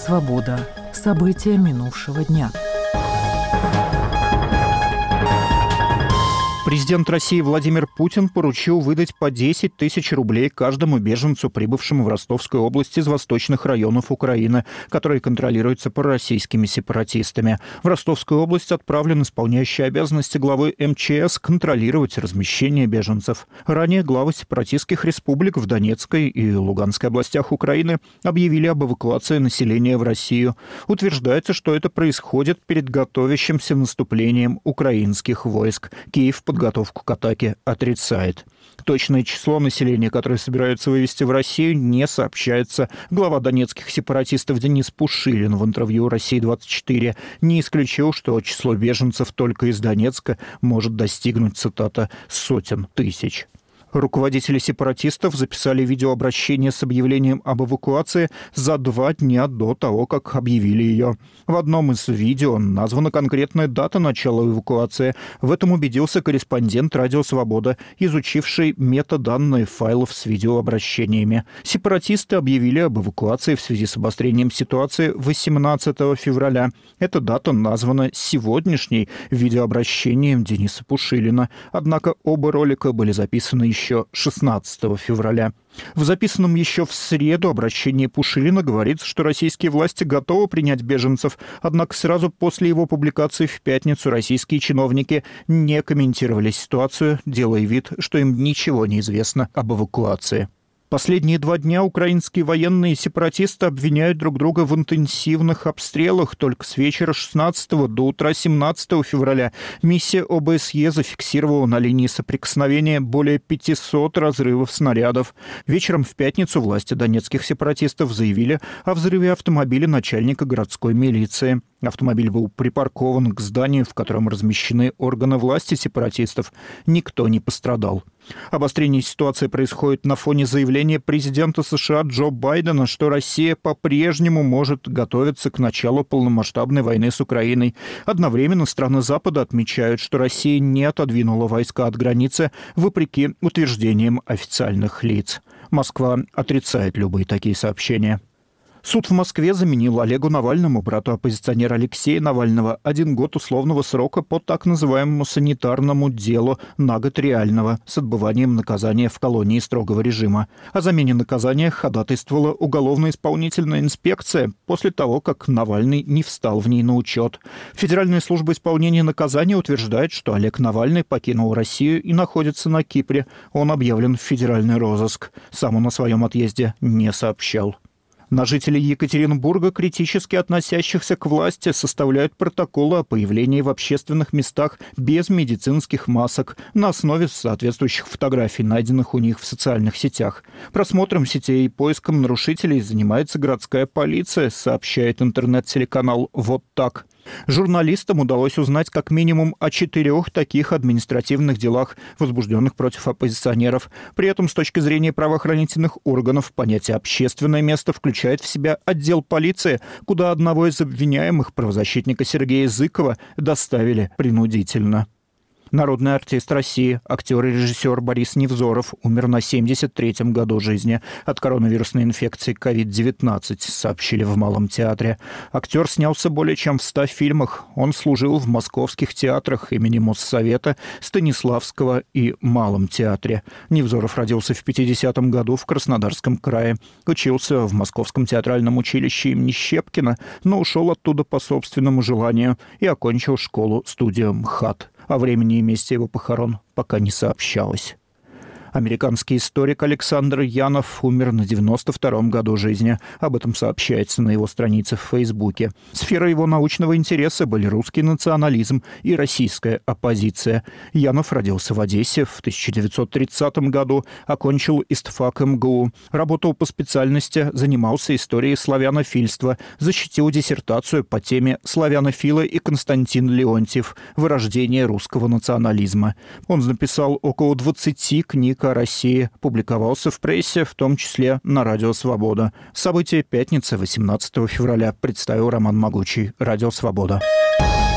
Свобода. События минувшего дня. Президент России Владимир Путин поручил выдать по 10 тысяч рублей каждому беженцу, прибывшему в Ростовскую область из восточных районов Украины, которые контролируются пророссийскими сепаратистами. В Ростовскую область отправлен исполняющий обязанности главы МЧС контролировать размещение беженцев. Ранее главы сепаратистских республик в Донецкой и Луганской областях Украины объявили об эвакуации населения в Россию. Утверждается, что это происходит перед готовящимся наступлением украинских войск. Киев подготовку к атаке отрицает. Точное число населения, которое собираются вывести в Россию, не сообщается. Глава донецких сепаратистов Денис Пушилин в интервью «России-24» не исключил, что число беженцев только из Донецка может достигнуть, цитата, «сотен тысяч». Руководители сепаратистов записали видеообращение с объявлением об эвакуации за 2 дня до того, как объявили ее. В одном из видео названа конкретная дата начала эвакуации. В этом убедился корреспондент «Радио Свобода», изучивший метаданные файлов с видеообращениями. Сепаратисты объявили об эвакуации в связи с обострением ситуации 18 февраля. Эта дата названа сегодняшней видеообращением Дениса Пушилина. Однако оба ролика были записаны еще 16 февраля. В записанном еще в среду обращении Пушилина говорится, что российские власти готовы принять беженцев, однако сразу после его публикации в пятницу российские чиновники не комментировали ситуацию, делая вид, что им ничего не известно об эвакуации. Последние 2 дня украинские военные и сепаратисты обвиняют друг друга в интенсивных обстрелах. Только с вечера 16 до утра 17 февраля миссия ОБСЕ зафиксировала на линии соприкосновения более 500 разрывов снарядов. Вечером в пятницу власти донецких сепаратистов заявили о взрыве автомобиля начальника городской милиции. Автомобиль был припаркован к зданию, в котором размещены органы власти сепаратистов. Никто не пострадал. Обострение ситуации происходит на фоне заявления президента США Джо Байдена, что Россия по-прежнему может готовиться к началу полномасштабной войны с Украиной. Одновременно страны Запада отмечают, что Россия не отодвинула войска от границы, вопреки утверждениям официальных лиц. Москва отрицает любые такие сообщения. Суд в Москве заменил Олегу Навальному, брату оппозиционера Алексея Навального, 1 год условного срока по так называемому санитарному делу на год реального с отбыванием наказания в колонии строгого режима. О замене наказания ходатайствовала уголовно-исполнительная инспекция после того, как Навальный не встал в ней на учет. Федеральная служба исполнения наказания утверждает, что Олег Навальный покинул Россию и находится на Кипре. Он объявлен в федеральный розыск. Сам он о своем отъезде не сообщал. На жителей Екатеринбурга, критически относящихся к власти, составляют протоколы о появлении в общественных местах без медицинских масок на основе соответствующих фотографий, найденных у них в социальных сетях. Просмотром сетей и поиском нарушителей занимается городская полиция, сообщает интернет-телеканал «Вот так». Журналистам удалось узнать как минимум о 4 таких административных делах, возбужденных против оппозиционеров. При этом, с точки зрения правоохранительных органов, понятие «общественное место» включает в себя отдел полиции, куда одного из обвиняемых, правозащитника Сергея Зыкова, доставили принудительно. Народный артист России, актер и режиссер Борис Невзоров умер на 73-м году жизни от коронавирусной инфекции COVID-19, сообщили в Малом театре. Актер снялся более чем в 100 фильмах. Он служил в московских театрах имени Моссовета, Станиславского и Малом театре. Невзоров родился в 50-м году в Краснодарском крае. Учился в Московском театральном училище имени Щепкина, но ушел оттуда по собственному желанию и окончил школу-студию МХАТ. О времени и месте его похорон пока не сообщалось. Американский историк Александр Янов умер на 92-м году жизни. Об этом сообщается на его странице в Фейсбуке. Сферой его научного интереса были русский национализм и российская оппозиция. Янов родился в Одессе в 1930 году, окончил ИСТФАК МГУ. Работал по специальности, занимался историей славянофильства, защитил диссертацию по теме «Славянофилы и Константин Леонтьев. Вырождение русского национализма». Он написал около 20 книг о России, публиковался в прессе, в том числе на Радио Свобода. События пятницы, 18 февраля, представил Роман Могучий. Радио Свобода.